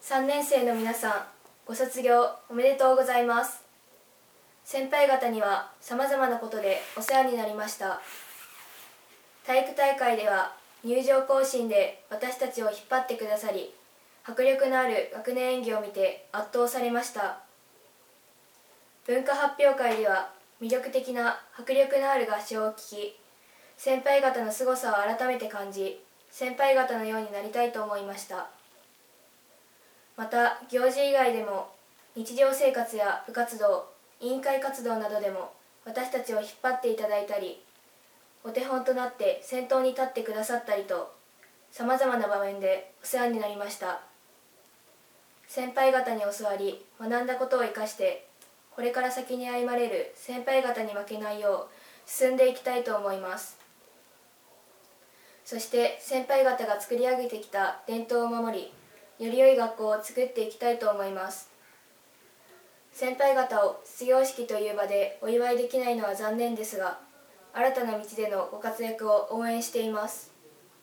3年生の皆さん、ご卒業おめでとうございます。先輩方にはさまざまなことでお世話になりました。体育大会では入場行進で私たちを引っ張ってくださり、迫力のある学年演技を見て圧倒されました。文化発表会では魅力的な迫力のある合唱を聴き、先輩方の凄さを改めて感じ、先輩方のようになりたいと思いました。また行事以外でも日常生活や部活動、委員会活動などでも私たちを引っ張っていただいたり、お手本となって先頭に立ってくださったりと、さまざまな場面でお世話になりました。先輩方に教わり学んだことを生かして、これから先に歩まれる先輩方に負けないよう進んでいきたいと思います。そして先輩方が作り上げてきた伝統を守り、より良い学校を作っていきたいと思います。先輩方を卒業式という場でお祝いできないのは残念ですが、新たな道でのご活躍を応援しています。